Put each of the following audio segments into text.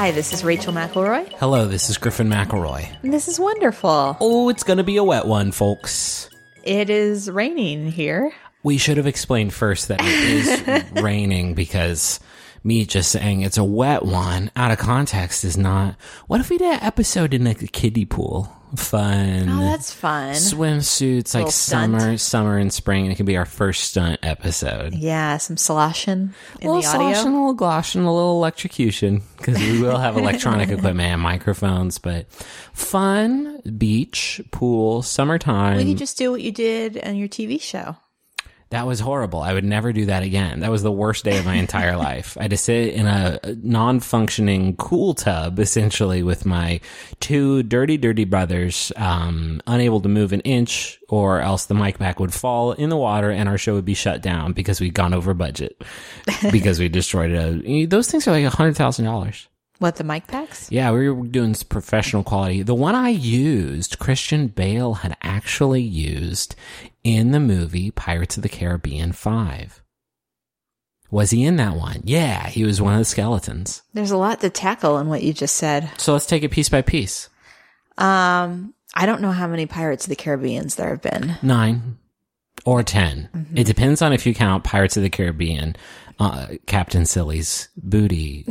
Hi, this is Rachel McElroy. Hello, this is Griffin McElroy. And this is wonderful. Oh, it's going to be a wet one, folks. It is raining here. We should have explained first that it is raining because me just saying it's a wet one out of context is not. What if we did an episode in like a kiddie pool? Fun. Oh, that's fun. Swimsuits, like summer and spring. And it can be our first stunt episode. Yeah, some sloshing in a little the audio. sloshing, a little gloshing, a little electrocution because we will have electronic equipment and microphones. But fun, beach, pool, summertime. We could just do what you did on your TV show. That was horrible. I would never do that again. That was the worst day of my entire life. I had to sit in a non-functioning cool tub, essentially, with my two dirty brothers, unable to move an inch, or else the mic pack would fall in the water and our show would be shut down because we'd gone over budget because we destroyed it. Those things are like $100,000. What, the mic packs? Yeah, we were doing professional quality. The one I used, Christian Bale had actually used in the movie Pirates of the Caribbean 5. Was he in that one? Yeah, he was one of the skeletons. There's a lot to tackle in what you just said. So let's take it piece by piece. I don't know how many Pirates of the Caribbeans there have been. 9 or 10. Mm-hmm. It depends on if you count Pirates of the Caribbean, Captain Silly's booty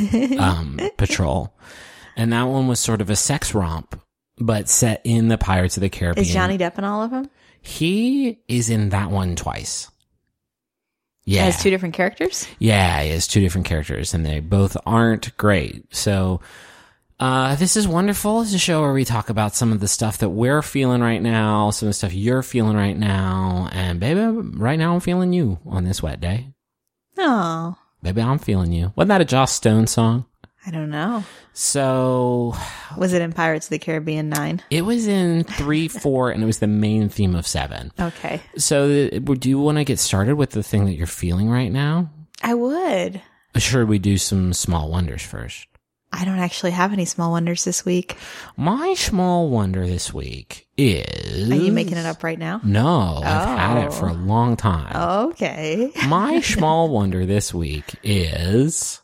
patrol. And that one was sort of a sex romp, but set in the Pirates of the Caribbean. Is Johnny Depp in all of them? He is in that one twice. Yeah. He has 2 different characters? Yeah, he has 2 different characters, and they both aren't great. So, this is wonderful. It's a show where we talk about some of the stuff that we're feeling right now, some of the stuff you're feeling right now, and baby, right now I'm feeling you on this wet day. Oh. Baby, I'm feeling you. Wasn't that a Joss Stone song? I don't know. So. Was it in Pirates of the Caribbean 9? It was in 3, 4, and it was the main theme of 7. Okay. So do you want to get started with the thing that you're feeling right now? I would. Should we do some small wonders first? I don't actually have any small wonders this week. My small wonder this week is... Are you making it up right now? No, I've had it for a long time. Okay. My small wonder this week is...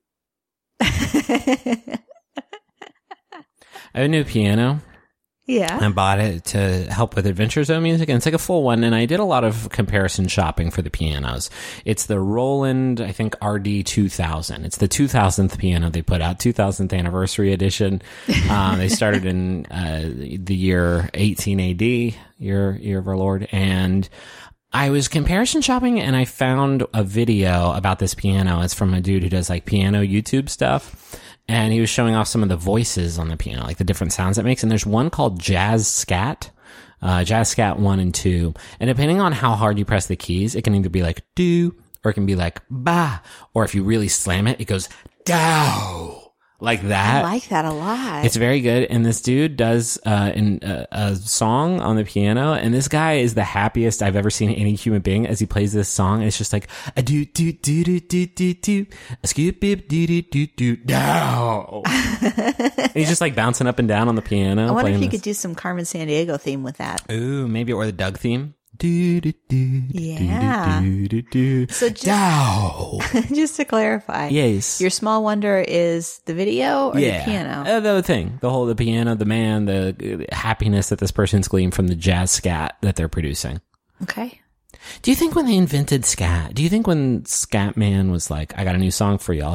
I have a new piano. Yeah. I bought it to help with Adventure Zone music, and it's like a full one, and I did a lot of comparison shopping for the pianos. It's the Roland, I think, RD2000. It's the 2000th piano they put out, 2000th anniversary edition. They started in the year 18 AD, year of our Lord, and I was comparison shopping, and I found a video about this piano. It's from a dude who does like piano YouTube stuff. And he was showing off some of the voices on the piano, like the different sounds it makes. And there's one called Jazz Scat, Jazz Scat 1 and 2. And depending on how hard you press the keys, it can either be like do, or it can be like ba, or if you really slam it, it goes dow. Like that. I like that a lot. It's very good. And this dude does a song on the piano, and this guy is the happiest I've ever seen any human being as he plays this song. It's just like a do do do do do do do, a scoop bip do do do do down. He's just like bouncing up and down on the piano. I wonder if you could do some Carmen Sandiego theme with that. Ooh, maybe, or the Doug theme. Yeah. So just to clarify, yes, your small wonder is the video or the piano? The thing, the piano, the man, the happiness that this person's gleaned from the jazz scat that they're producing. Okay. Do you think when they invented scat, do you think when Scat Man was like, I got a new song for y'all,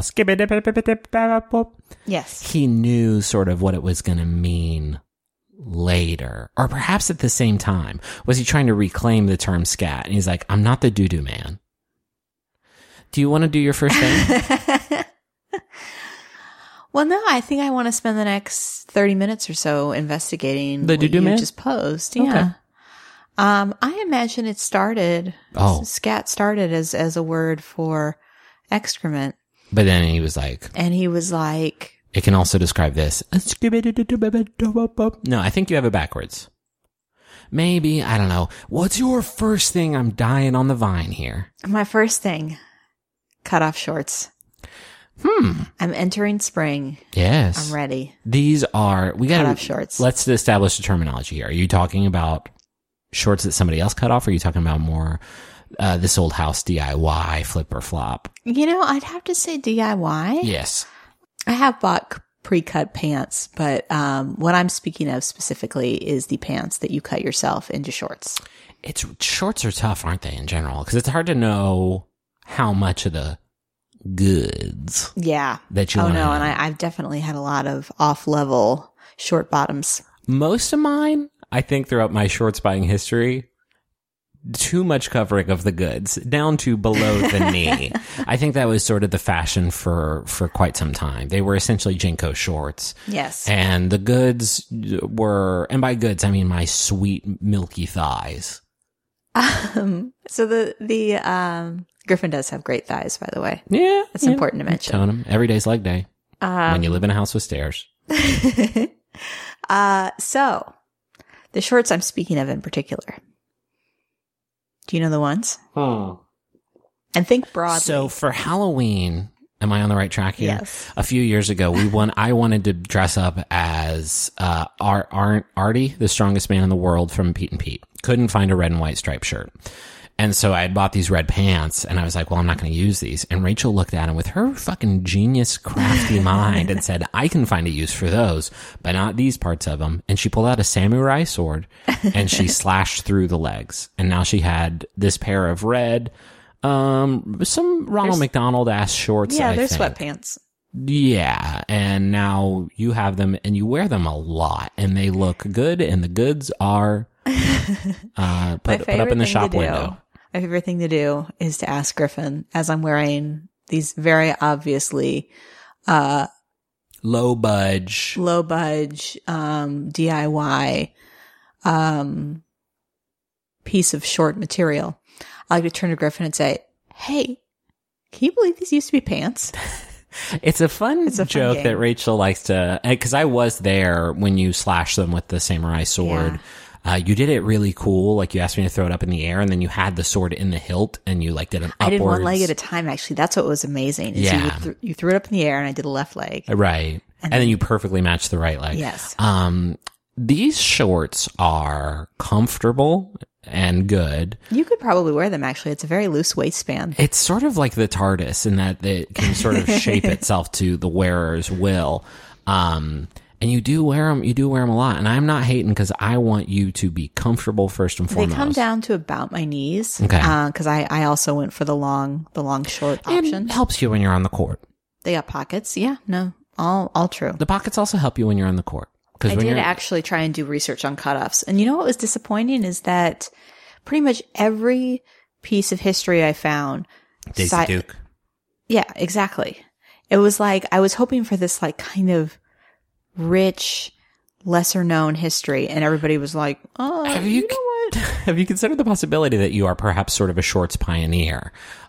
yes, he knew sort of what it was going to mean later, or perhaps at the same time? Was he trying to reclaim the term scat? And he's like, I'm not the doo-doo man. Do you want to do your first thing? Well, no, I think I want to spend the next 30 minutes or so investigating the doo-doo man just posed. Yeah. Okay. I imagine it started, scat started as a word for excrement. But then he was like, it can also describe this. No, I think you have it backwards. Maybe, I don't know. What's your first thing? I'm dying on the vine here. My first thing, cut off shorts. I'm entering spring. Yes. I'm ready. These are, cut off shorts. Let's establish the terminology here. Are you talking about shorts that somebody else cut off? Or are you talking about more this old house DIY flip or flop? I'd have to say DIY. Yes. I have bought pre-cut pants, but what I'm speaking of specifically is the pants that you cut yourself into shorts. Shorts are tough, aren't they, in general? Because it's hard to know how much of the goods. Yeah. That you Oh want. no, and I've definitely had a lot of off-level short bottoms. Most of mine, I think, throughout my shorts buying history, too much covering of the goods down to below the knee. I think that was sort of the fashion for quite some time. They were essentially Jinko shorts. Yes. And the goods were, and by goods, I mean my sweet, milky thighs. So the Griffin does have great thighs, by the way. Yeah. It's important to mention. Tone them. Every day's leg day. When you live in a house with stairs. So the shorts I'm speaking of in particular. Do you know the ones? Oh. And think broadly. So for Halloween, am I on the right track here? Yes. A few years ago, I wanted to dress up as Artie, the strongest man in the world from Pete and Pete. Couldn't find a red and white striped shirt. And so I had bought these red pants and I was like, well, I'm not going to use these. And Rachel looked at them with her fucking genius, crafty mind and said, I can find a use for those, but not these parts of them. And she pulled out a samurai sword and she slashed through the legs. And now she had this pair of red, some Ronald McDonald ass shorts. Yeah, I they're think. sweatpants. Yeah. And now you have them and you wear them a lot and they look good and the goods are, put up in the shop window. My favorite thing to do is to ask Griffin, as I'm wearing these very obviously low budge DIY piece of short material. I like to turn to Griffin and say, hey, can you believe these used to be pants? It's a fun joke game. that Rachel likes to, because I was there when you slashed them with the samurai sword. Yeah. You did it really cool. Like you asked me to throw it up in the air and then you had the sword in the hilt and you like did an upwards. I did one leg at a time, actually. That's what was amazing. Yeah. You threw it up in the air and I did a left leg. Right. And then you perfectly matched the right leg. Yes. These shorts are comfortable and good. You could probably wear them, actually. It's a very loose waistband. It's sort of like the TARDIS in that it can sort of shape itself to the wearer's will. And you do wear them a lot. And I'm not hating because I want you to be comfortable first and foremost. They come down to about my knees. Okay. Cause I also went for the long short option. It helps you when you're on the court. They got pockets. Yeah. No, all true. The pockets also help you when you're on the court. I did actually try and do research on cutoffs. And you know what was disappointing is that pretty much every piece of history I found. Daisy Duke. Yeah, exactly. It was like, I was hoping for this like kind of rich, lesser known history. And everybody was like, oh, you know what? Have you considered the possibility that you are perhaps sort of a shorts pioneer?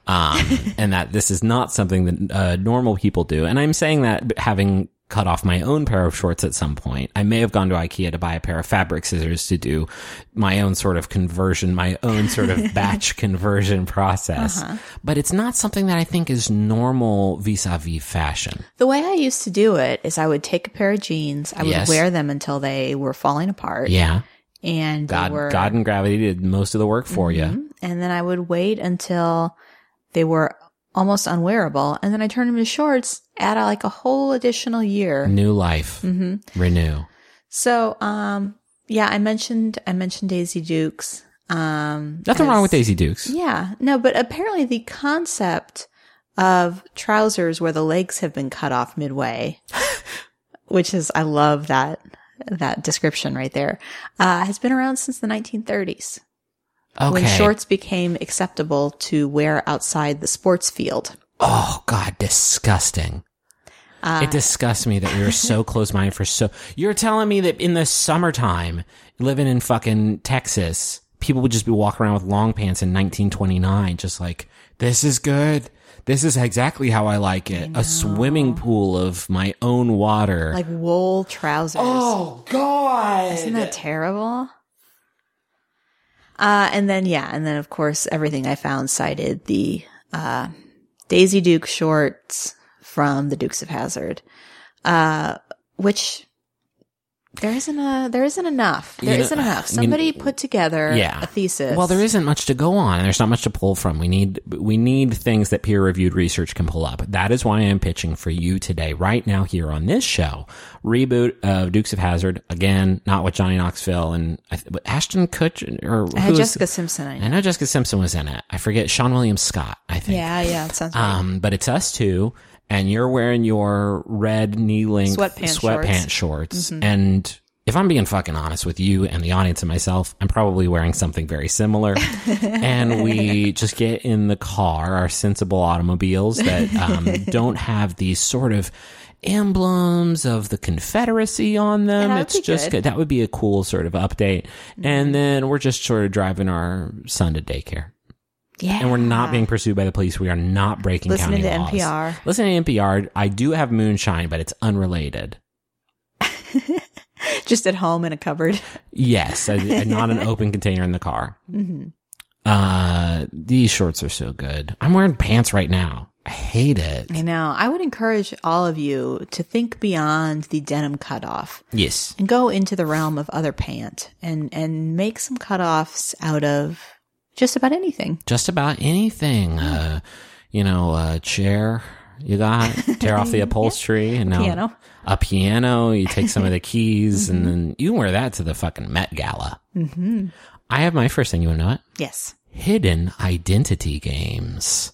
And that this is not something that normal people do. And I'm saying that having cut off my own pair of shorts at some point. I may have gone to IKEA to buy a pair of fabric scissors to do my own sort of conversion, my own sort of batch conversion process. But it's not something that I think is normal vis-a-vis fashion. The way I used to do it is I would take a pair of jeans. I would wear them until they were falling apart. Yeah. And God and gravity did most of the work for you. And then I would wait until they were almost unwearable. And then I turned them into shorts, add like a whole additional year. New life. Renew. So, yeah, I mentioned Daisy Dukes. Nothing wrong with Daisy Dukes. Yeah. No, but apparently the concept of trousers where the legs have been cut off midway, which is, I love that description right there, has been around since the 1930s. Okay. When shorts became acceptable to wear outside the sports field. Oh, God, disgusting. It disgusts me that we were so close-minded You're telling me that in the summertime, living in fucking Texas, people would just be walking around with long pants in 1929, just like, this is good. This is exactly how I like it. A swimming pool of my own water. Like wool trousers. Oh, God. Isn't that terrible? And then of course everything I found cited the Daisy Duke shorts from the Dukes of Hazzard, which There isn't enough. There isn't enough. Somebody put together a thesis. Well, there isn't much to go on. There's not much to pull from. We need things that peer-reviewed research can pull up. That is why I'm pitching for you today, right now here on this show, reboot of Dukes of Hazzard. Again, not with Johnny Knoxville and Ashton Kutcher or Jessica Simpson. I know Jessica Simpson was in it. I forget. Sean William Scott, I think. Yeah, it sounds right. But it's us two. And you're wearing your red knee-length sweatpants shorts. Mm-hmm. And if I'm being fucking honest with you and the audience and myself, I'm probably wearing something very similar. And we just get in the car, our sensible automobiles that don't have these sort of emblems of the Confederacy on them. It's just good. That would be a cool sort of update. Mm-hmm. And then we're just sort of driving our son to daycare. Yeah. And we're not being pursued by the police. We are not breaking county laws. Listening to NPR. Listening to NPR. I do have moonshine, but it's unrelated. Just at home in a cupboard. Yes. Not an open container in the car. Mm-hmm. These shorts are so good. I'm wearing pants right now. I hate it. I know. I would encourage all of you to think beyond the denim cutoff. Yes. And go into the realm of other pant and make some cutoffs out of just about anything. Just about anything. A chair you got, tear off the upholstery. And now a piano. You take some of the keys and then you can wear that to the fucking Met Gala. Mm-hmm. I have my first thing. You want to know it? Yes. Hidden identity games.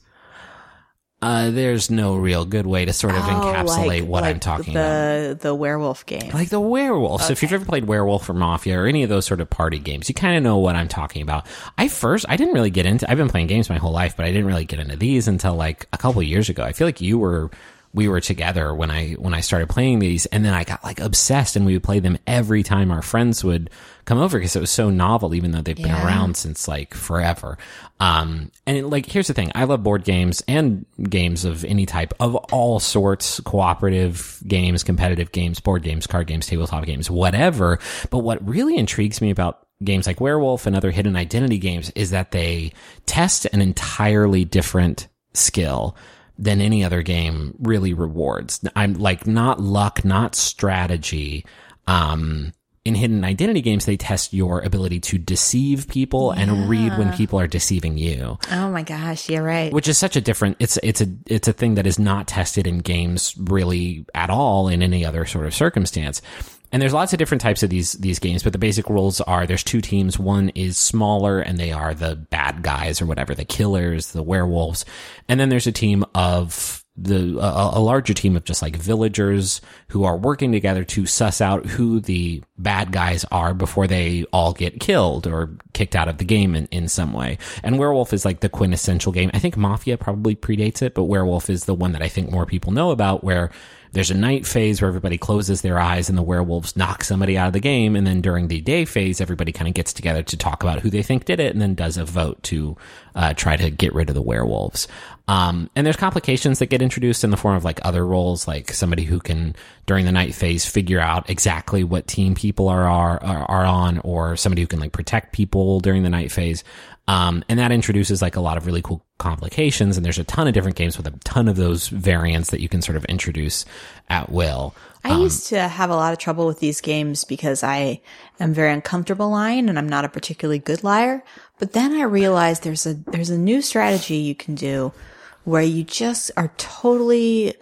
There's no real good way to sort of encapsulate what I'm talking about. The werewolf game. Like the werewolf. Okay. So if you've ever played Werewolf or Mafia or any of those sort of party games, you kind of know what I'm talking about. I didn't really get into, I've been playing games my whole life, but I didn't really get into these until like a couple of years ago. I feel like we were together when I started playing these, and then I got like obsessed and we would play them every time our friends would come over because it was so novel, even though they've been around since like forever. And like, here's the thing. I love board games and games of any type, of all sorts, cooperative games, competitive games, board games, card games, tabletop games, whatever. But what really intrigues me about games like Werewolf and other hidden identity games is that they test an entirely different skill than any other game really rewards. I'm like, not luck, not strategy. In hidden identity games, they test your ability to deceive people and read when people are deceiving you. Oh my gosh, you're right. Which is such a different, it's a thing that is not tested in games really at all in any other sort of circumstance. And there's lots of different types of these games, but the basic rules are there's two teams. One is smaller and they are the bad guys or whatever, the killers, the werewolves. And then there's a team of a larger team of just like villagers who are working together to suss out who the bad guys are before they all get killed or kicked out of the game in some way. And Werewolf is like the quintessential game. I think Mafia probably predates it, but Werewolf is the one that I think more people know about, where there's a night phase where everybody closes their eyes and the werewolves knock somebody out of the game. And then during the day phase, everybody kind of gets together to talk about who they think did it and then does a vote to try to get rid of the werewolves. And there's complications that get introduced in the form of like other roles, like somebody who can during the night phase figure out exactly what team people are on, or somebody who can like protect people during the night phase. And that introduces like a lot of really cool complications. And there's a ton of different games with a ton of those variants that you can sort of introduce at will. I used to have a lot of trouble with these games because I am very uncomfortable lying and I'm not a particularly good liar. But then I realized there's a new strategy you can do where you just are totally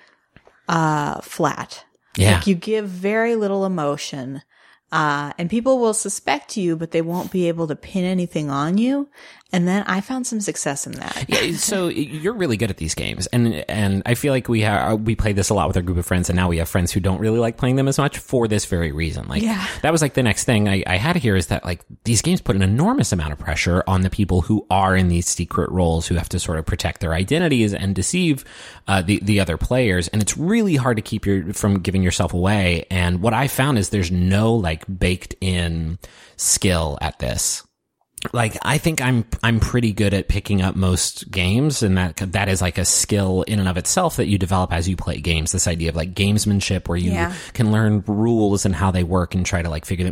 flat. Yeah. Like you give very little emotion. And people will suspect you, but they won't be able to pin anything on you. And then I found some success in that. Yeah, so you're really good at these games, and I feel like we play this a lot with our group of friends, and now we have friends who don't really like playing them as much for this very reason. Like, that was like the next thing I had here is that like these games put an enormous amount of pressure on the people who are in these secret roles, who have to sort of protect their identities and deceive the other players, and it's really hard to keep from giving yourself away. And what I found is there's no like baked in skill at this. Like, I think I'm pretty good at picking up most games, and that is like a skill in and of itself that you develop as you play games. This idea of like gamesmanship where you can learn rules and how they work and try to like figure them. But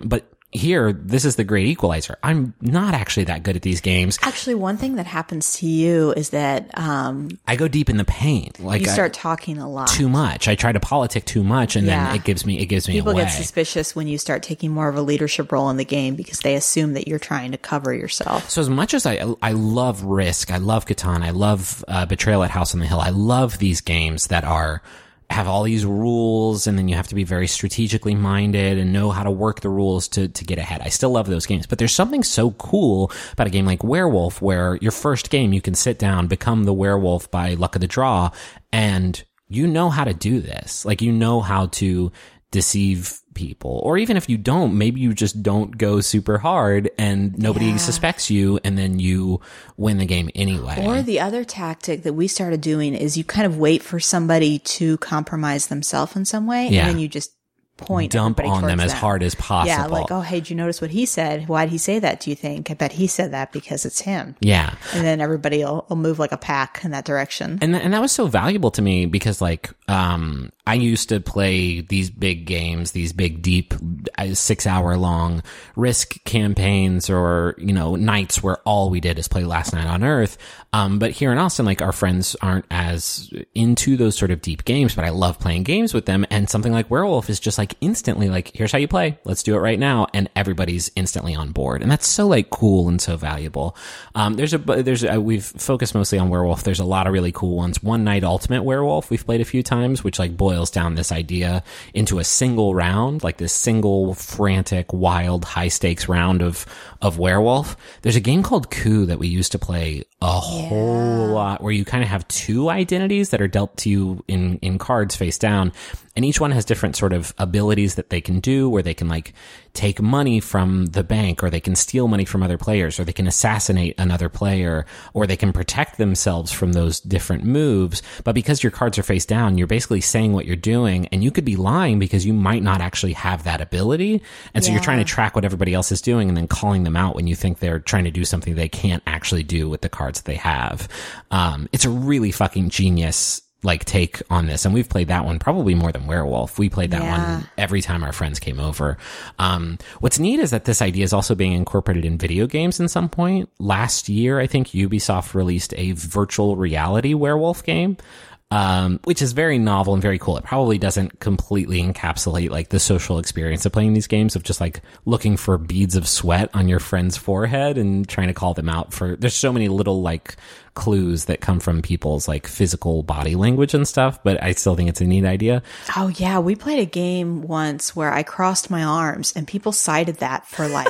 here, this is the great equalizer. I'm not actually that good at these games. Actually, one thing that happens to you is that I go deep in the paint. Like you start talking a lot. Too much. I try to politic too much, and then it gives me People away. get suspicious when you start taking more of a leadership role in the game because they assume that you're trying to cover yourself. So as much as I love Risk, I love Catan, I love Betrayal at House on the Hill, I love these games that have all these rules, and then you have to be very strategically minded and know how to work the rules to get ahead. I still love those games, but there's something so cool about a game like Werewolf, where your first game, you can sit down, become the werewolf by luck of the draw, and you know how to do this. Like, you know how to deceive people. Or even if you don't, maybe you just don't go super hard and nobody suspects you, and then you win the game anyway. Or the other tactic that we started doing is you kind of wait for somebody to compromise themselves in some way, and then you just dump on them as hard as possible. Yeah, like, oh, hey, did you notice what he said? Why did he say that, do you think? I bet he said that because it's him. Yeah. And then everybody will move like a pack in that direction. And that was so valuable to me because, like, I used to play these big games, these big, deep, 6-hour long Risk campaigns, or, nights where all we did is play Last Night on Earth. But here in Austin, like, our friends aren't as into those sort of deep games, but I love playing games with them. And something like Werewolf is just like instantly like, here's how you play. Let's do it right now. And everybody's instantly on board. And that's so like cool and so valuable. We've focused mostly on Werewolf. There's a lot of really cool ones. One Night Ultimate Werewolf we've played a few times, which like boils down this idea into a single round, like this single frantic, wild, high stakes round of Werewolf. There's a game called Coup that we used to play a whole lot, where you kind of have two identities that are dealt to you in cards face down, and each one has different sort of abilities that they can do, where they can like take money from the bank, or they can steal money from other players, or they can assassinate another player, or they can protect themselves from those different moves. But because your cards are face down, you're basically saying what you're doing, and you could be lying because you might not actually have that ability. And so you're trying to track what everybody else is doing and then calling them out when you think they're trying to do something they can't actually do with the cards that they have. It's a really fucking genius like take on this, and we've played that one probably more than Werewolf. We played that one every time our friends came over. What's neat is that this idea is also being incorporated in video games in some point. Last year, I think Ubisoft released a virtual reality werewolf game, which is very novel and very cool. It probably doesn't completely encapsulate like the social experience of playing these games, of just like looking for beads of sweat on your friend's forehead and trying to call them out for, there's so many little like clues that come from people's like physical body language and stuff, but I still think it's a neat idea. Oh yeah. We played a game once where I crossed my arms, and people cited that for like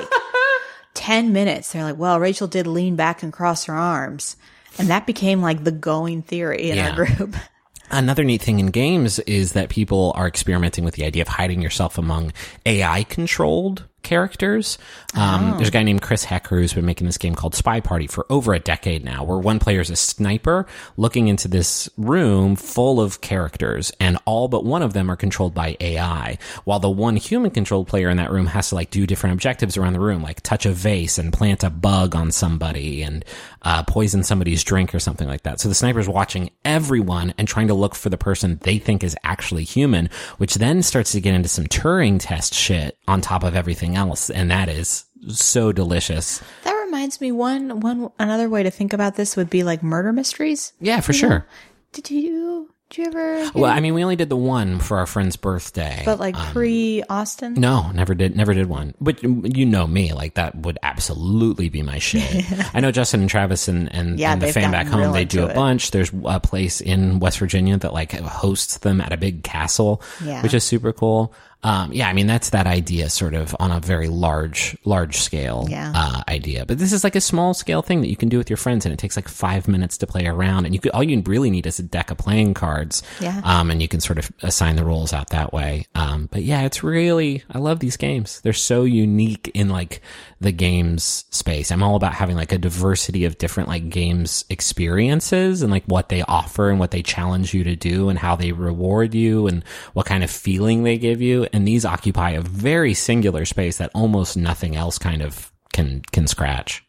10 minutes. They're like, well, Rachel did lean back and cross her arms. And that became like the going theory in our group. Another neat thing in games is that people are experimenting with the idea of hiding yourself among AI-controlled characters. There's a guy named Chris Hecker who's been making this game called Spy Party for over a decade now, where one player is a sniper looking into this room full of characters, and all but one of them are controlled by AI, while the one human-controlled player in that room has to like do different objectives around the room, like touch a vase and plant a bug on somebody and poison somebody's drink or something like that. So the sniper's watching everyone and trying to look for the person they think is actually human, which then starts to get into some Turing test shit on top of everything else, and that is so delicious. That reminds me, another way to think about this would be like murder mysteries. Yeah, for sure. Did you ever? Well, I mean, we only did the one for our friend's birthday, but like pre-Austin. No, never did one. But you know me, like that would absolutely be my shit. I know Justin and Travis and the fam back home, they do a bunch. There's a place in West Virginia that like hosts them at a big castle, which is super cool. I mean, that's that idea sort of on a very large scale, idea. But this is like a small scale thing that you can do with your friends, and it takes like 5 minutes to play around, and all you really need is a deck of playing cards. And you can sort of assign the roles out that way. But yeah, it's really, I love these games. They're so unique in like the games space. I'm all about having like a diversity of different like games experiences, and like what they offer and what they challenge you to do and how they reward you and what kind of feeling they give you. And these occupy a very singular space that almost nothing else kind of can scratch.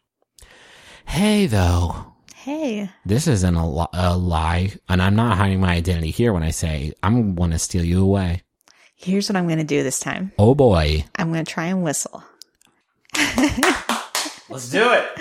Hey, though. Hey. This isn't a lie, and I'm not hiding my identity here when I say I'm going to steal you away. Here's what I'm going to do this time. Oh, boy. I'm going to try and whistle. Let's do it.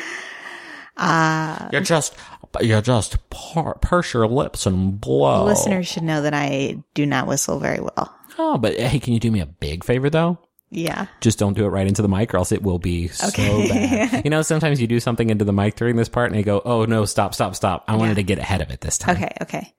You just purse your lips and blow. Listeners should know that I do not whistle very well. Oh, but hey, can you do me a big favor though? Yeah. Just don't do it right into the mic or else it will be so bad. You know, sometimes you do something into the mic during this part and you go, oh no, stop. I wanted to get ahead of it this time. Okay.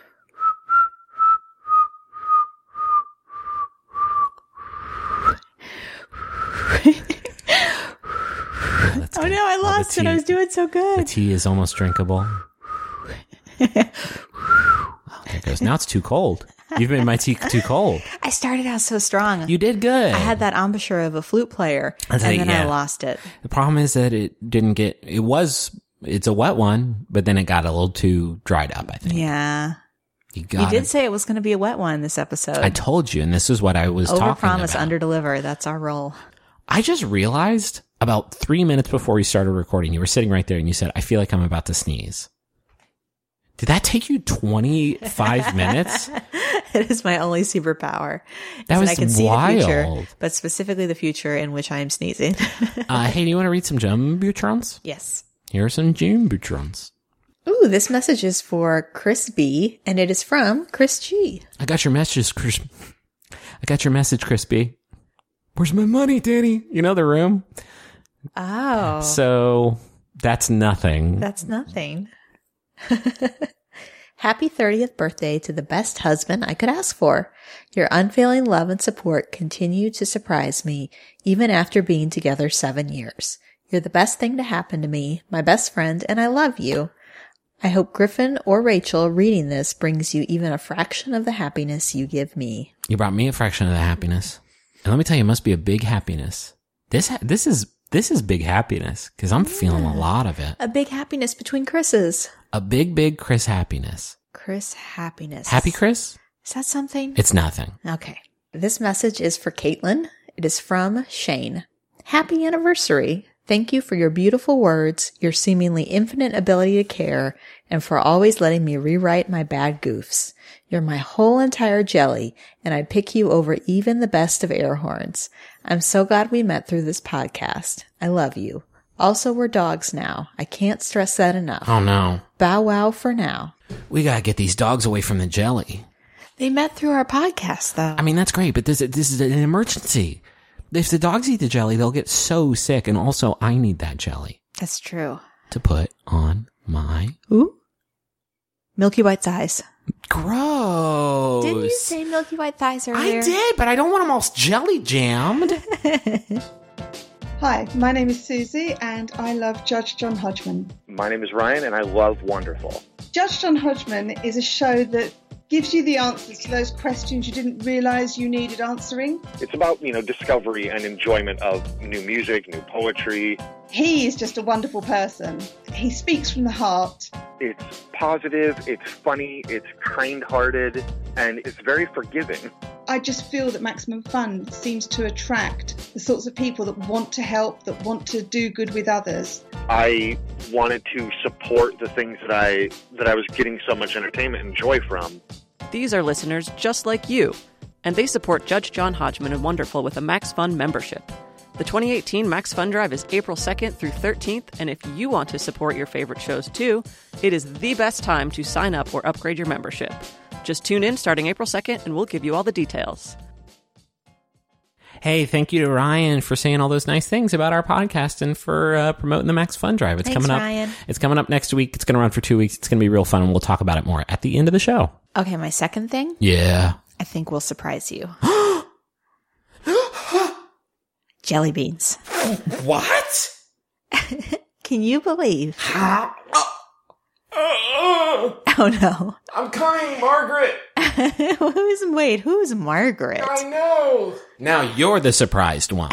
Oh no, I lost it. I was doing so good. The tea is almost drinkable. Oh, there it goes. Now it's too cold. You've made my tea too cold. I started out so strong. You did good. I had that embouchure of a flute player, and then I lost it. The problem is that it's a wet one, but then it got a little too dried up, I think. Yeah. You did say it was going to be a wet one this episode. I told you, and this is what I was talking about. Overpromise, underdeliver. That's our role. I just realized about 3 minutes before we started recording, you were sitting right there and you said, I feel like I'm about to sneeze. Did that take you 25 minutes? It is my only superpower. That was I can wild. See the future, but specifically the future in which I am sneezing. Hey, do you want to read some Jumbutrons? Yes. Here are some Jumbutrons. Ooh, this message is for Chris B, and it is from Chris G. I got your message, Chris. Chris B. Where's my money, Danny? You know the room? Oh. So that's nothing. That's nothing. Happy 30th birthday to the best husband I could ask for. Your unfailing love and support continue to surprise me, even after being together 7 years. You're the best thing to happen to me, my best friend, and I love you. I hope Griffin or Rachel reading this brings you even a fraction of the happiness you give me. You brought me a fraction of the happiness. And let me tell you, it must be a big happiness. This is big happiness because I'm feeling a lot of it. A big happiness between Chris's. A big Chris happiness. Chris happiness. Happy Chris? Is that something? It's nothing. Okay. This message is for Caitlin. It is from Shane. Happy anniversary. Thank you for your beautiful words, your seemingly infinite ability to care, and for always letting me rewrite my bad goofs. You're my whole entire jelly, and I'd pick you over even the best of air horns. I'm so glad we met through this podcast. I love you. Also, we're dogs now. I can't stress that enough. Oh, no. Bow wow for now. We gotta get these dogs away from the jelly. They met through our podcast, though. I mean, that's great, but this is an emergency. If the dogs eat the jelly, they'll get so sick, and also I need that jelly. That's true. To put on my... Ooh. Milky White thighs. Gross. Didn't you say Milky White thighs earlier? I did, but I don't want them all jelly jammed. Hi, my name is Susie, and I love Judge John Hodgman. My name is Ryan, and I love Wonderful. Judge John Hodgman is a show that gives you the answers to those questions you didn't realize you needed answering. It's about, discovery and enjoyment of new music, new poetry. He is just a wonderful person. He speaks from the heart. It's positive, it's funny, it's kind-hearted, and it's very forgiving. I just feel that Maximum Fun seems to attract the sorts of people that want to help, that want to do good with others. I wanted to support the things that I was getting so much entertainment and joy from. These are listeners just like you, and they support Judge John Hodgman and Wonderful with a Max Fun membership. The 2018 Max Fun Drive is April 2nd through 13th, and if you want to support your favorite shows too, it is the best time to sign up or upgrade your membership. Just tune in starting April 2nd, and we'll give you all the details. Hey, thank you to Ryan for saying all those nice things about our podcast and for promoting the Max Fun Drive. Thanks, Ryan. It's coming up next week. It's going to run for 2 weeks. It's going to be real fun, and we'll talk about it more at the end of the show. Okay, my second thing? Yeah. I think will surprise you. Jelly beans. What? Can you believe? Oh no. I'm crying, Margaret. Who's Margaret? I know. Now you're the surprised one.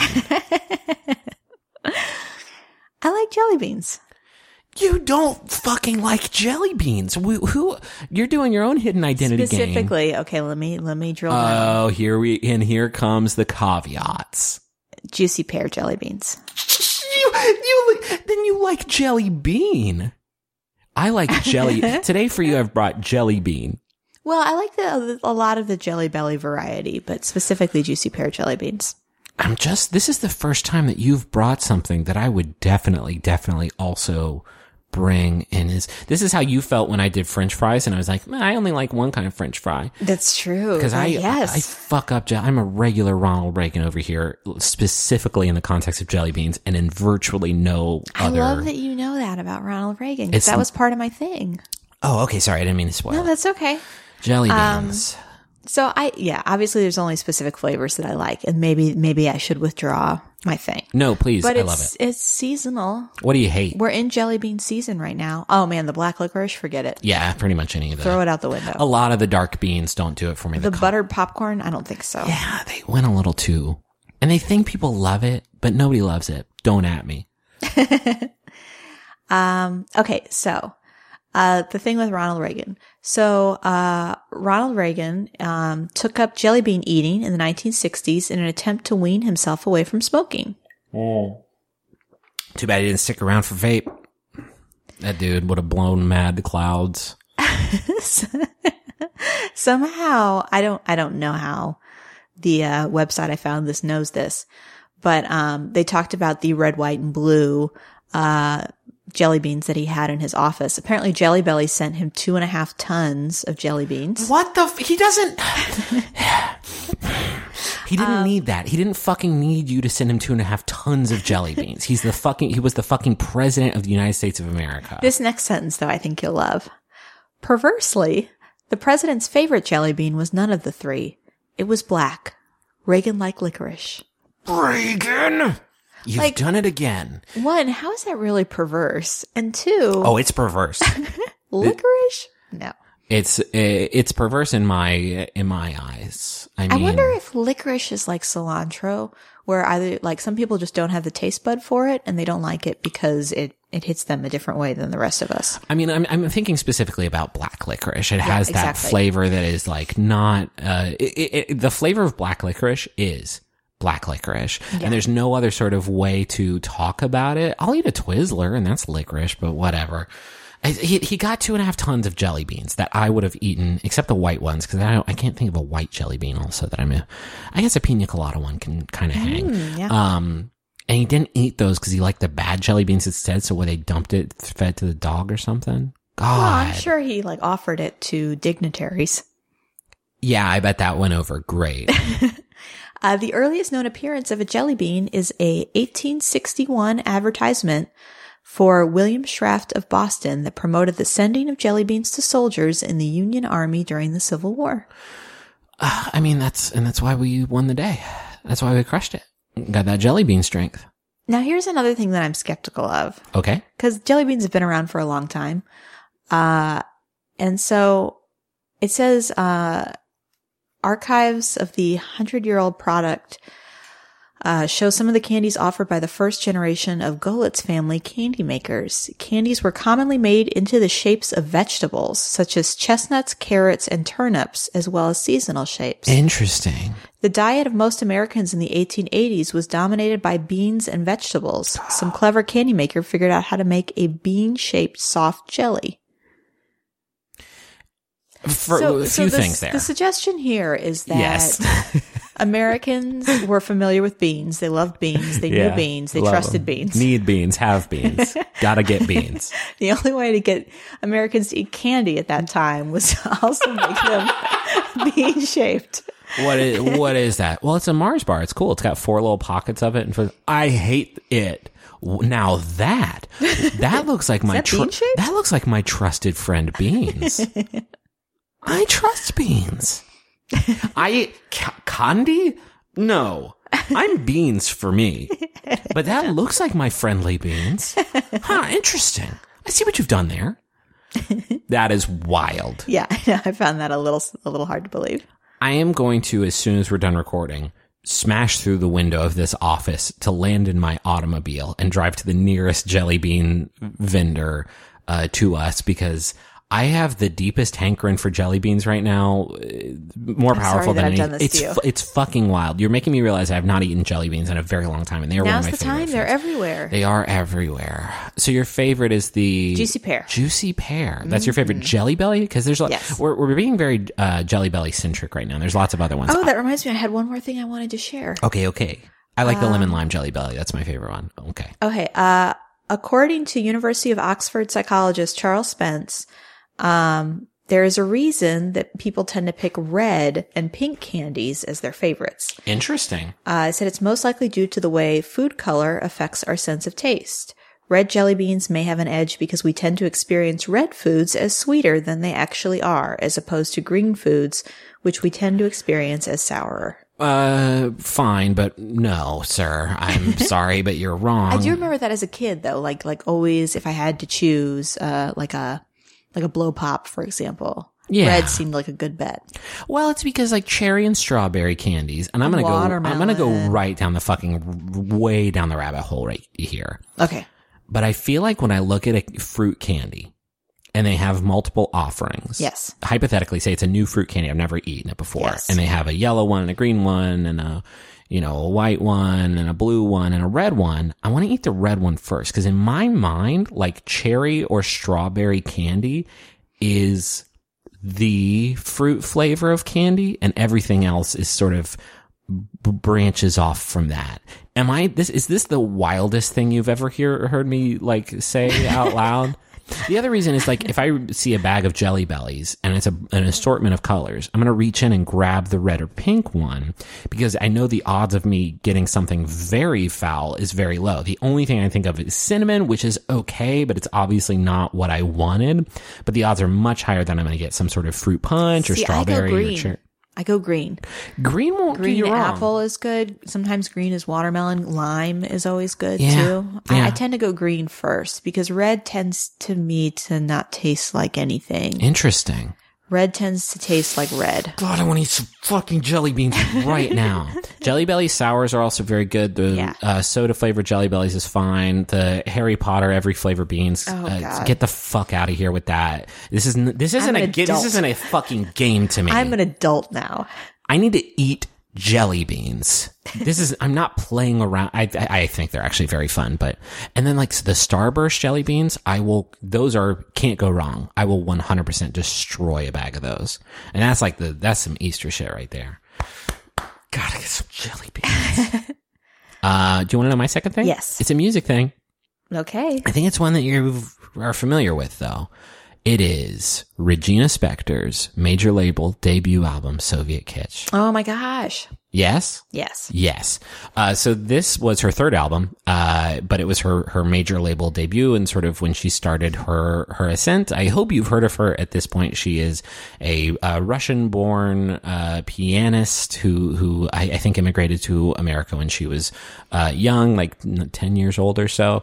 I like jelly beans. You don't fucking like jelly beans. Who? You're doing your own hidden identity Specifically, game. okay, let me drill down. Oh, here comes the caveats. Juicy pear jelly beans. Then you like jelly bean. I like jelly. Today for you, I've brought jelly bean. Well, I like a lot of the Jelly Belly variety, but specifically Juicy Pear jelly beans. this is the first time that you've brought something that I would definitely also bring in. This is how you felt when I did French fries, and I was like, man, I only like one kind of French fry. That's true. Because I fuck up. I'm a regular Ronald Reagan over here, specifically in the context of jelly beans, and in virtually no other. I love that you know that about Ronald Reagan. That was part of my thing. Oh, okay. Sorry, I didn't mean to spoil. No, that's okay. Jelly beans. So obviously there's only specific flavors that I like, and maybe I should withdraw my thing. No, please. But I love it. It's seasonal. What do you hate? We're in jelly bean season right now. Oh man, the black licorice, forget it. Yeah, pretty much any of that. Throw it out the window. A lot of the dark beans don't do it for me. The buttered popcorn, I don't think so. Yeah, they went a little too. And they think people love it, but nobody loves it. Don't at me. Okay, so the thing with Ronald Reagan. So Ronald Reagan took up jelly bean eating in the 1960s in an attempt to wean himself away from smoking. Too bad he didn't stick around for vape. That dude would have blown mad the clouds. Somehow, I don't know how the website I found this knows this, but they talked about the red, white, and blue jelly beans that he had in his office. Apparently Jelly Belly sent him 2.5 tons of jelly beans. What the he doesn't he didn't need that. He didn't fucking need you to send him 2.5 tons of jelly beans. He was the fucking president of the United States of America. This next sentence though I think you'll love. Perversely, the president's favorite jelly bean was none of the three. It was black. Reagan liked licorice. Reagan! You've done it again. One, how is that really perverse? And two... Oh, it's perverse. Licorice? No. It's perverse in my eyes. I mean, I wonder if licorice is like cilantro, where either like some people just don't have the taste bud for it and they don't like it because it hits them a different way than the rest of us. I mean, I'm thinking specifically about black licorice. It has that flavor that is like not, the flavor of black licorice is black licorice. Yeah. And there's no other sort of way to talk about it. I'll eat a Twizzler and that's licorice, but whatever. He got 2.5 tons of jelly beans that I would have eaten, except the white ones, because I can't think of a white jelly bean also that I guess a pina colada one can kind of hang. Yeah. And he didn't eat those because he liked the bad jelly beans instead, so where they dumped it, fed to the dog or something. God. Well, I'm sure he like offered it to dignitaries. Yeah, I bet that went over great. The earliest known appearance of a jelly bean is a 1861 advertisement for William Shraft of Boston that promoted the sending of jelly beans to soldiers in the Union Army during the Civil War. I mean, that's why we won the day. That's why we crushed it. Got that jelly bean strength. Now, here's another thing that I'm skeptical of. Okay. Because jelly beans have been around for a long time. And so it says, archives of the 100-year-old product show some of the candies offered by the first generation of Goelitz family candy makers. Candies were commonly made into the shapes of vegetables, such as chestnuts, carrots, and turnips, as well as seasonal shapes. Interesting. The diet of most Americans in the 1880s was dominated by beans and vegetables. Some clever candy maker figured out how to make a bean-shaped soft jelly. A few things there. The suggestion here is that yes. Americans were familiar with beans. They loved beans. They knew beans. They trusted beans. Need beans. Have beans. Gotta get beans. The only way to get Americans to eat candy at that time was to also make them bean-shaped. What is that? Well, it's a Mars bar. It's cool. It's got 4 little pockets of it. And I hate it. Now that looks like that looks like my trusted friend Beans. I trust Beans. I eat candy? No. I'm Beans for me. But that looks like my friendly Beans. Huh, interesting. I see what you've done there. That is wild. Yeah, I found that a little hard to believe. I am going to, as soon as we're done recording, smash through the window of this office to land in my automobile and drive to the nearest jelly bean vendor to us, because I have the deepest hankering for jelly beans right now, more powerful than anything. It's fucking wild. You're making me realize I have not eaten jelly beans in a very long time, and they are one of my favorite foods. Now's the time. They're everywhere. They are everywhere. So your favorite is the Juicy Pear. Juicy Pear. That's your favorite Jelly Belly? Because there's we're being very Jelly Belly centric right now. There's lots of other ones. Oh, that reminds me. I had one more thing I wanted to share. Okay. I like the lemon lime Jelly Belly. That's my favorite one. Okay. Okay. According to University of Oxford psychologist Charles Spence, there is a reason that people tend to pick red and pink candies as their favorites. Interesting. It said it's most likely due to the way food color affects our sense of taste. Red jelly beans may have an edge because we tend to experience red foods as sweeter than they actually are, as opposed to green foods, which we tend to experience as sourer. Fine, but no, sir. I'm sorry, but you're wrong. I do remember that as a kid, though. Like always, if I had to choose, like a blow pop, for example. Yeah. Red seemed like a good bet. Well, it's because like cherry and strawberry candies, and I'm gonna go right down the fucking way down the rabbit hole right here. Okay. But I feel like when I look at a fruit candy and they have multiple offerings. Yes. Hypothetically, say it's a new fruit candy. I've never eaten it before. Yes. And they have a yellow one and a green one and a white one and a blue one and a red one. I want to eat the red one first. Cause in my mind, like cherry or strawberry candy is the fruit flavor of candy and everything else is sort of branches off from that. Is this the wildest thing you've ever heard me like say out loud? The other reason is like if I see a bag of Jelly Bellies and it's an assortment of colors, I'm going to reach in and grab the red or pink one because I know the odds of me getting something very foul is very low. The only thing I think of is cinnamon, which is okay, but it's obviously not what I wanted. But the odds are much higher than I'm going to get some sort of fruit punch or strawberry or cherry. I go green. Green won't do you wrong. Green apple is good. Sometimes green is watermelon. Lime is always good too. Yeah. I tend to go green first because red tends to me to not taste like anything. Interesting. Red tends to taste like red. God, I want to eat some fucking jelly beans right now. Jelly Belly sours are also very good. The soda flavored Jelly Bellies is fine. The Harry Potter every flavor beans. Get the fuck out of here with that. This isn't a fucking game to me. I'm an adult now. I need to eat jelly beans. I'm not playing around. I think they're actually very fun, and then like the Starburst jelly beans, can't go wrong. I will 100% destroy a bag of those. And that's some Easter shit right there. Gotta get some jelly beans. Do you want to know my second thing? Yes. It's a music thing. Okay. I think it's one that you are familiar with though. It is Regina Spektor's major label debut album, Soviet Kitsch. Oh my gosh. Yes? Yes. Yes. So this was her third album, but it was her major label debut and sort of when she started her ascent. I hope you've heard of her at this point. She is a Russian-born pianist who I think immigrated to America when she was young, like 10 years old or so,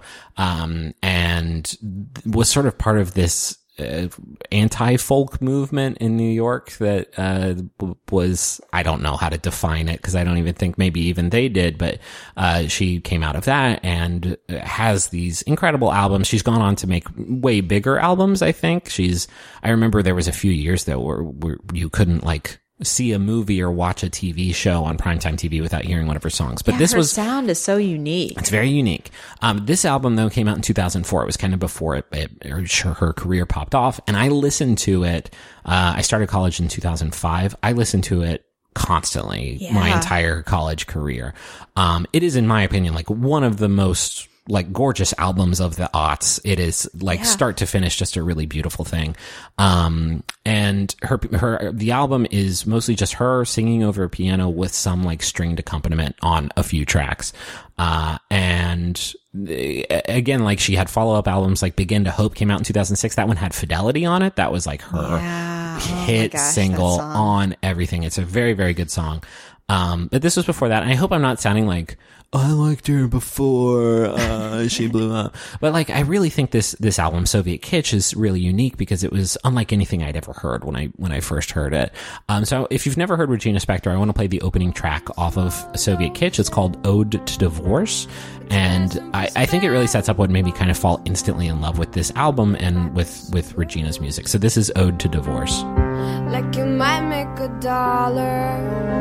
and was sort of part of this anti-folk movement in New York that was, I don't know how to define it because I don't even think maybe even they did, but she came out of that and has these incredible albums. She's gone on to make way bigger albums, I think. I remember there was a few years though where you couldn't like see a movie or watch a TV show on primetime TV without hearing one of her songs. But her sound is so unique. It's very unique. This album though came out in 2004. It was kind of before her career popped off. And I listened to it. I started college in 2005. I listened to it constantly my entire college career. It is, in my opinion, like one of the most like gorgeous albums of the aughts. It is like start to finish, just a really beautiful thing. And the album is mostly just her singing over a piano with some like stringed accompaniment on a few tracks. And again, like she had follow-up albums like Begin to Hope came out in 2006. That one had Fidelity on it. That was like her hit single on everything. It's a very, very good song. But this was before that. And I hope I'm not sounding like, I liked her before, she blew up. But like, I really think this album, Soviet Kitsch, is really unique because it was unlike anything I'd ever heard when I first heard it. So if you've never heard Regina Spektor, I want to play the opening track off of Soviet Kitsch. It's called Ode to Divorce. And I think it really sets up what made me kind of fall instantly in love with this album and with Regina's music. So this is Ode to Divorce. Like you might make $1.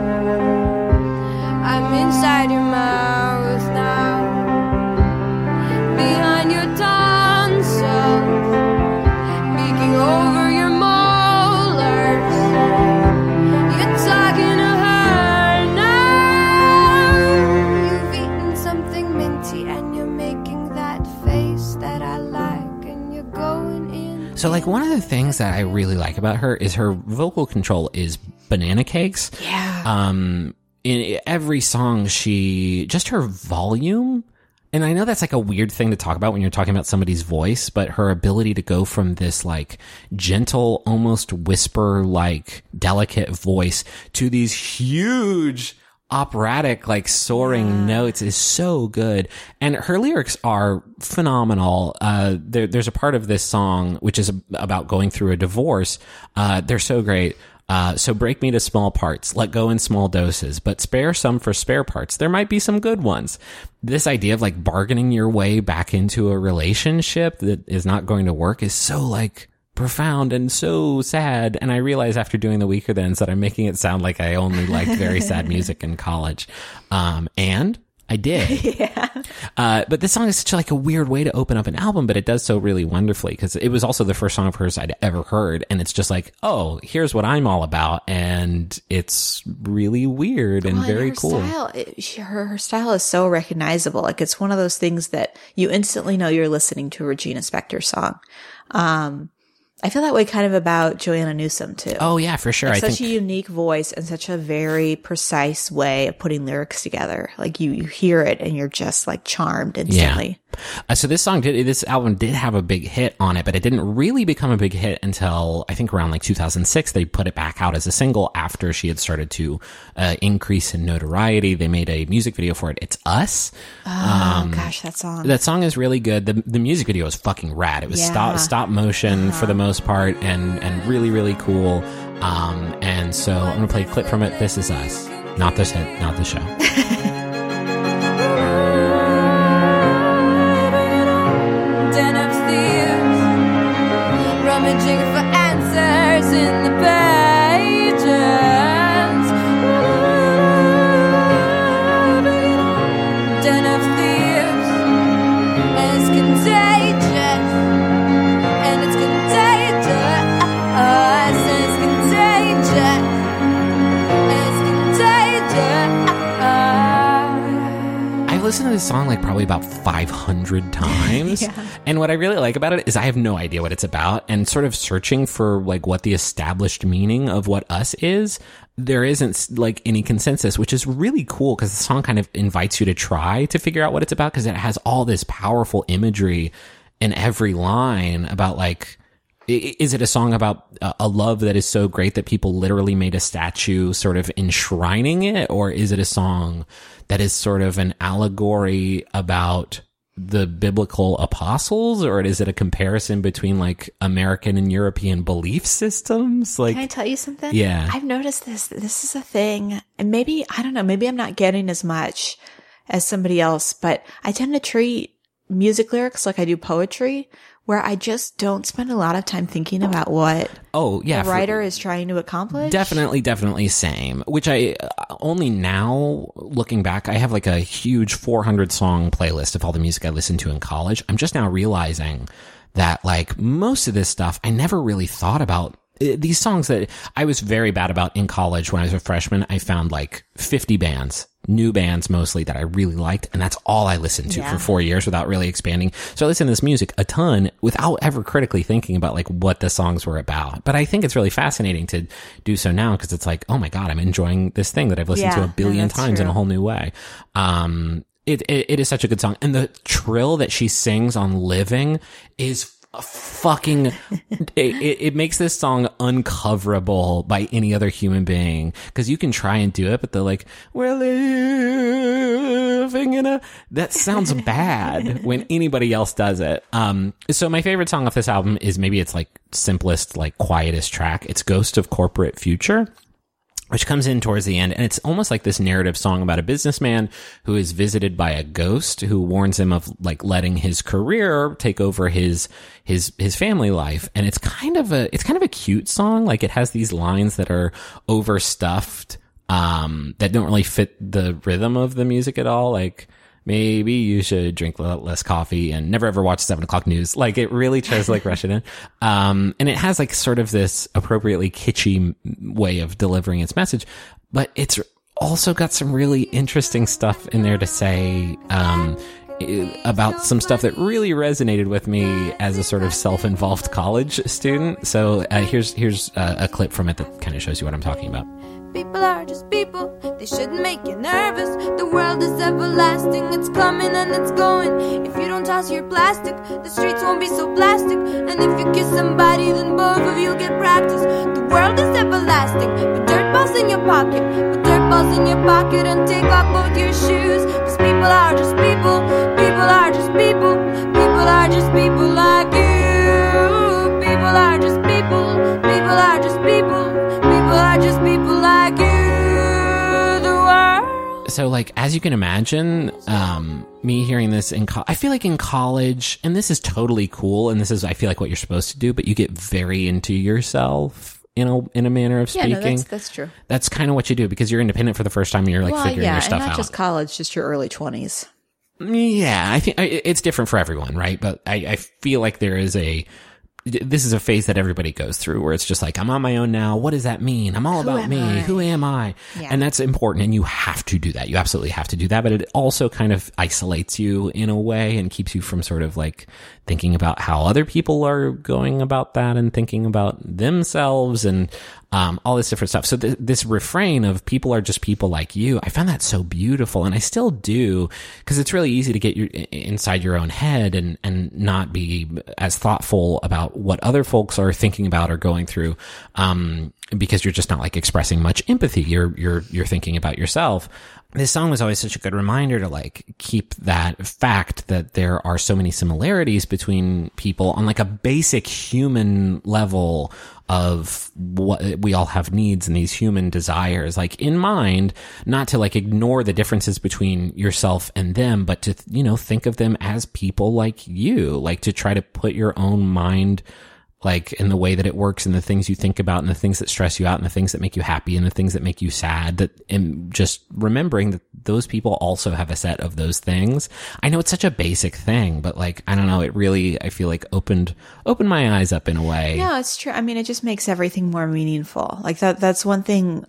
I'm inside your mouth now, behind your tonsil, peeking over your molars. You're talking to her now. You So, like, one of the things that I really like about her is her vocal control is banana cakes. Yeah. In every song, just her volume, and I know that's like a weird thing to talk about when you're talking about somebody's voice, but her ability to go from this like gentle, almost whisper, like delicate voice to these huge operatic, like soaring notes is so good. And her lyrics are phenomenal. There's a part of this song, which is about going through a divorce. They're so great. So break me to small parts, let go in small doses, but spare some for spare parts. There might be some good ones. This idea of like bargaining your way back into a relationship that is not going to work is so like profound and so sad. And I realize after doing the Weaker Thans that I'm making it sound like I only liked very sad music in college. And I did. Yeah. But this song is such like a weird way to open up an album, but it does so really wonderfully because it was also the first song of hers I'd ever heard. And it's just like, oh, here's what I'm all about. And it's really weird and very cool. Her style is so recognizable. Like it's one of those things that you instantly know you're listening to a Regina Spektor song. I feel that way kind of about Joanna Newsom too. Oh yeah, for sure. Like such a unique voice and such a very precise way of putting lyrics together. Like you hear it and you're just like charmed instantly. Yeah. So this album did have a big hit on it, but it didn't really become a big hit until I think around like 2006. They put it back out as a single after she had started to increase in notoriety. They made a music video for it. It's Us. Oh gosh, that song. That song is really good. The music video is fucking rad. It was stop motion for the most part and really, really cool. And so I'm going to play a clip from it. This is Us. Not the show. Den of thieves, rummaging for answers in the pages. Den of thieves, and it's contagious, and it's contagious, and it's contagious, and it's contagious. I've listened to this song like probably about 500 times. Yeah. And what I really like about it is I have no idea what it's about, and sort of searching for like what the established meaning of what Us is, there isn't like any consensus, which is really cool because the song kind of invites you to try to figure out what it's about because it has all this powerful imagery in every line about like, is it a song about a love that is so great that people literally made a statue sort of enshrining it? Or is it a song that is sort of an allegory about the biblical apostles? Or is it a comparison between like American and European belief systems? Like, can I tell you something? Yeah. I've noticed this. This is a thing. And maybe, I don't know, maybe I'm not getting as much as somebody else, but I tend to treat music lyrics like I do poetry, where I just don't spend a lot of time thinking about what the writer is trying to accomplish. Definitely same. Which I only now, looking back, I have like a huge 400 song playlist of all the music I listened to in college. I'm just now realizing that like most of this stuff, I never really thought about. These songs that I was very bad about in college when I was a freshman, I found like 50 bands, new bands mostly, that I really liked. And that's all I listened to for 4 years without really expanding. So I listened to this music a ton without ever critically thinking about like what the songs were about. But I think it's really fascinating to do so now because it's like, oh my God, I'm enjoying this thing that I've listened to a billion times in a whole new way. It is such a good song. And the trill that she sings on Living is fucking it makes this song uncoverable by any other human being because you can try and do it, but they're like, we're living in a, that sounds bad when anybody else does it. So my favorite song off this album is maybe its like simplest, like quietest track. It's Ghost of Corporate Future, which comes in towards the end. And it's almost like this narrative song about a businessman who is visited by a ghost who warns him of like letting his career take over his family life. And it's kind of a cute song. Like it has these lines that are overstuffed, that don't really fit the rhythm of the music at all. Like, maybe you should drink less coffee and never ever watch 7 o'clock news. Like it really tries to like rush it in. And it has like sort of this appropriately kitschy way of delivering its message, but it's also got some really interesting stuff in there to say. about some stuff that really resonated with me as a sort of self-involved college student. So here's a clip from it that kind of shows you what I'm talking about. People are just people, they shouldn't make you nervous. The world is everlasting, it's coming and it's going. If you don't toss your plastic, the streets won't be so plastic. And if you kiss somebody, then both of you'll get practice. The world is everlasting, put dirt balls in your pocket. Put dirt balls in your pocket and take off both your shoes. Cause people are just people, people are just people. People are just people like you. People are just people, people are just people. People are just people like you. The world. So, like, as you can imagine, me hearing this I feel like in college, and this is totally cool, and this is, I feel like, what you're supposed to do, but you get very into yourself in a manner of speaking. Yeah, no, that's true. That's kind of what you do because you're independent for the first time and you're like figuring your stuff out. And not just college, just your early 20s. Yeah, I think it's different for everyone, right? But I feel like this is a phase that everybody goes through where it's just like, I'm on my own now. What does that mean? I'm all about me. Who am I? Yeah. And that's important. And you have to do that. You absolutely have to do that. But it also kind of isolates you in a way and keeps you from sort of like thinking about how other people are going about that and thinking about themselves and all this different stuff. So this refrain of people are just people like you, I found that so beautiful. And I still do, because it's really easy to get inside your own head and not be as thoughtful about what other folks are thinking about or going through, because you're just not like expressing much empathy. You're thinking about yourself. This song was always such a good reminder to like keep that fact that there are so many similarities between people on like a basic human level of what we all have needs and these human desires like in mind, not to like ignore the differences between yourself and them, but to, think of them as people like you, like to try to put your own mind like in the way that it works and the things you think about and the things that stress you out and the things that make you happy and the things that make you sad, and just remembering that those people also have a set of those things. I know it's such a basic thing, but like, I don't know, it really, I feel like opened my eyes up in a way. No, it's true. I mean, it just makes everything more meaningful. Like that's one thing.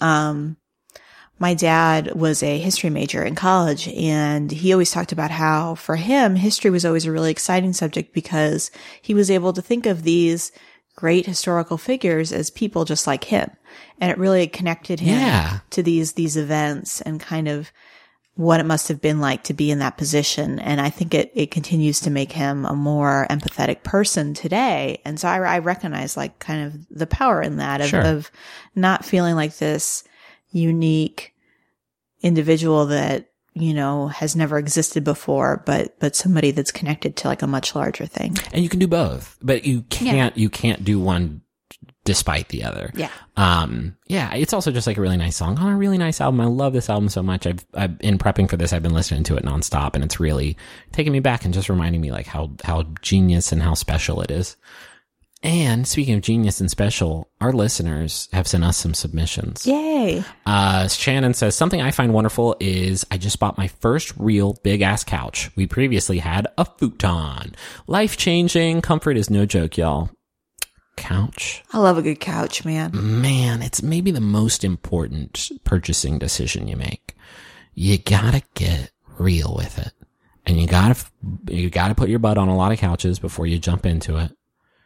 My dad was a history major in college, and he always talked about how for him, history was always a really exciting subject because he was able to think of these great historical figures as people just like him. And it really connected him to these events and kind of what it must have been like to be in that position. And I think it continues to make him a more empathetic person today. And so I recognize like kind of the power in that of not feeling like this unique individual that, has never existed before, but somebody that's connected to like a much larger thing. And you can do both, but you can't do one despite the other. Yeah. It's also just like a really nice song on a really nice album. I love this album so much. I've in prepping for this, I've been listening to it nonstop, and it's really taking me back and just reminding me like how genius and how special it is. And speaking of genius and special, our listeners have sent us some submissions. Yay. Shannon says, something I find wonderful is I just bought my first real big ass couch. We previously had a futon. Life-changing. Comfort is no joke, y'all. Couch. I love a good couch, man. Man, it's maybe the most important purchasing decision you make. You gotta get real with it. And you gotta put your butt on a lot of couches before you jump into it.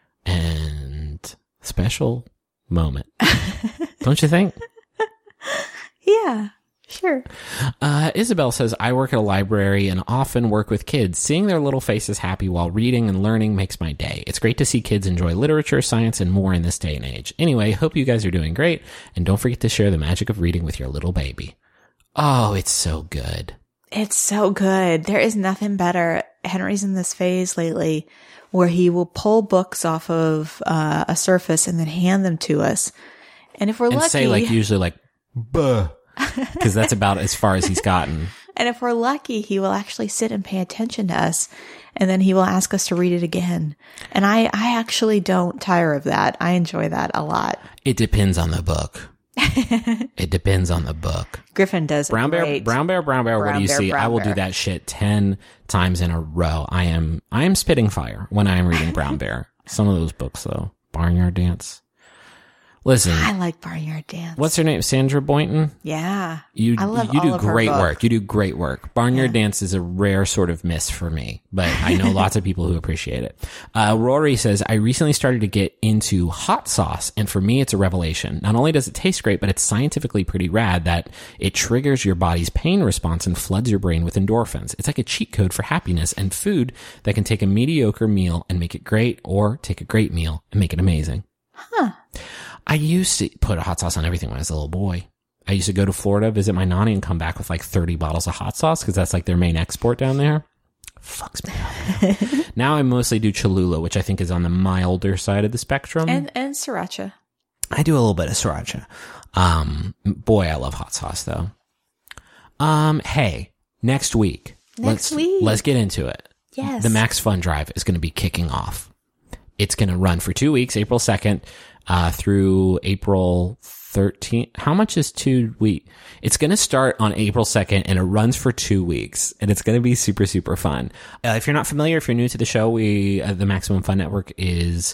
And special moment. Don't you think? Yeah, sure. Isabel says, I work at a library and often work with kids. Seeing their little faces happy while reading and learning makes my day. It's great to see kids enjoy literature, science, and more in this day and age. Anyway, hope you guys are doing great. And don't forget to share the magic of reading with your little baby. Oh, it's so good. It's so good. There is nothing better. Henry's in this phase lately where he will pull books off of a surface and then hand them to us. And if we're lucky, say like usually like, buh, because that's about as far as he's gotten. And if we're lucky, he will actually sit and pay attention to us, and then he will ask us to read it again. And I actually don't tire of that. I enjoy that a lot. It depends on the book. It depends on the book. Griffin does Brown bear, what do you see? I will do that shit 10 times in a row. I am spitting fire when I am reading Brown Bear. Some of those books though. Barnyard Dance. Listen, I like Barnyard Dance. what's her name? Sandra Boynton? Yeah. You I love you all do of her great book. work. You do great work. Barnyard Dance is a rare sort of miss for me, but I know lots of people who appreciate it. Rory says, I recently started to get into hot sauce, and for me, it's a revelation. Not only does it taste great, but it's scientifically pretty rad that it triggers your body's pain response and floods your brain with endorphins. It's like a cheat code for happiness and food that can take a mediocre meal and make it great, or take a great meal and make it amazing. Huh. I used to put a hot sauce on everything when I was a little boy. I used to go to Florida, visit my nanny, and come back with like 30 bottles of hot sauce because that's like their main export down there. Fucks me up. Now I mostly do Cholula, which I think is on the milder side of the spectrum. And sriracha. I do a little bit of sriracha. Boy, I love hot sauce though. Hey, next week. Let's get into it. Yes. The Max Fun Drive is going to be kicking off. It's going to run for 2 weeks, April 2nd, through April 13th. How much is 2 weeks? It's going to start on April 2nd and it runs for 2 weeks, and it's going to be super, super fun. If you're not familiar, if you're new to the show, the Maximum Fun Network is,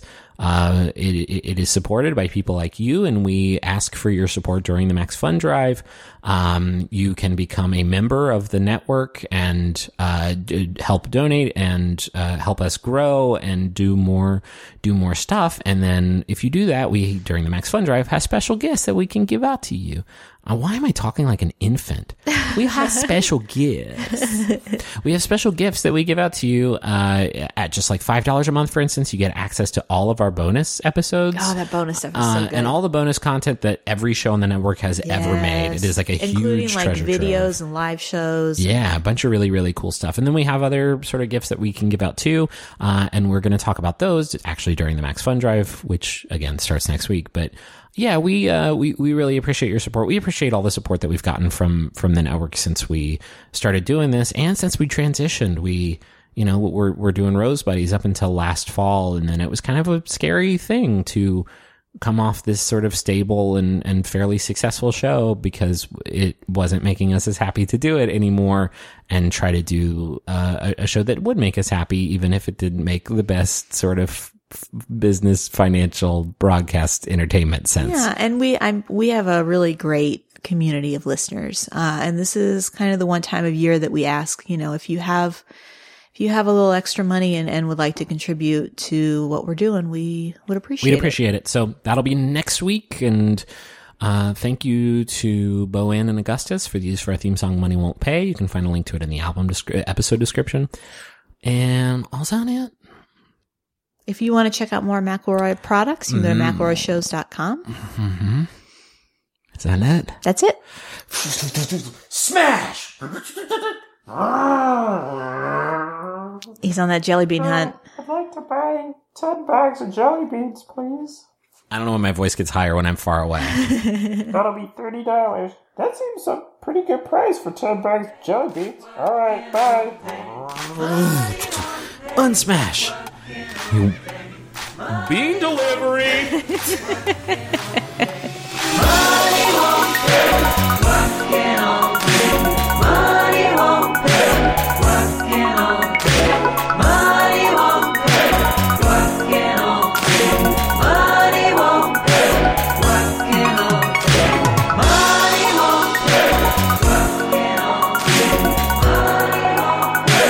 it is supported by people like you, and we ask for your support during the Max Fun Drive. You can become a member of the network and help donate and help us grow and do more stuff. And then if you do that, we during the Max Fun Drive have special gifts that we can give out to you. Why am I talking like an infant? We have special gifts. We have special gifts that we give out to you at just like $5 a month, for instance. You get access to all of our bonus episodes. Oh, that bonus stuff is so good. And all the bonus content that every show on the network has ever made. It is like a including huge like treasure videos trove. and live shows. Yeah, a bunch of really, really cool stuff. And then we have other sort of gifts that we can give out too. And we're going to talk about those actually during the Max Fun Drive, which again starts next week. But yeah, we really appreciate your support. We appreciate all the support that we've gotten from the network since we started doing this, and since we transitioned. We're doing Rose Buddies up until last fall, and then it was kind of a scary thing to come off this sort of stable and fairly successful show because it wasn't making us as happy to do it anymore, and try to do a show that would make us happy, even if it didn't make the best sort of business, financial, broadcast, entertainment sense. Yeah, and we have a really great community of listeners, and this is kind of the one time of year that we ask, if you have a little extra money and would like to contribute to what we're doing, we would appreciate it. We'd appreciate it. So that'll be next week, and thank you to Boann and Augustus for the use for our theme song, Money Won't Pay. You can find a link to it in the episode description. And all's on it. If you want to check out more McElroy products, you can go to McElroyShows.com. Mm-hmm. Is that it? That's it. Smash! He's on that jelly bean hunt. I'd like to buy 10 bags of jelly beans, please. I don't know when my voice gets higher when I'm far away. That'll be $30. That seems a pretty good price for 10 bags of jelly beans. All right, bye. Unsmash! Bean delivery! Money won't pay. Working all day. Money won't pay. Working all day. Money won't pay. Working all day. Money won't pay. Working all day. Money won't pay. Working all day. Money won't pay.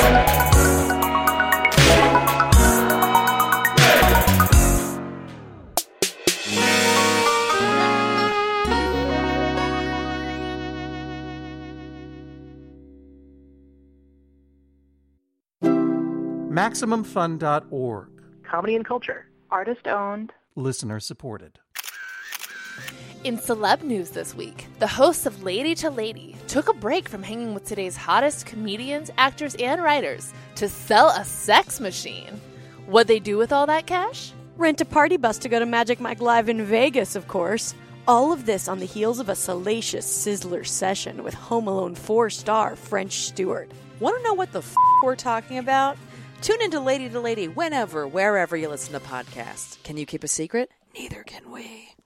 MaximumFun.org. Comedy and culture. Artist owned. Listener supported. In celeb news this week, the hosts of Lady to Lady took a break from hanging with today's hottest comedians, actors, and writers to sell a sex machine. What'd they do with all that cash? Rent a party bus to go to Magic Mike Live in Vegas, of course. All of this on the heels of a salacious Sizzler session with Home Alone 4-star French Stewart. Want to know what the we're talking about? Tune into Lady to Lady whenever, wherever you listen to podcasts. Can you keep a secret? Neither can we.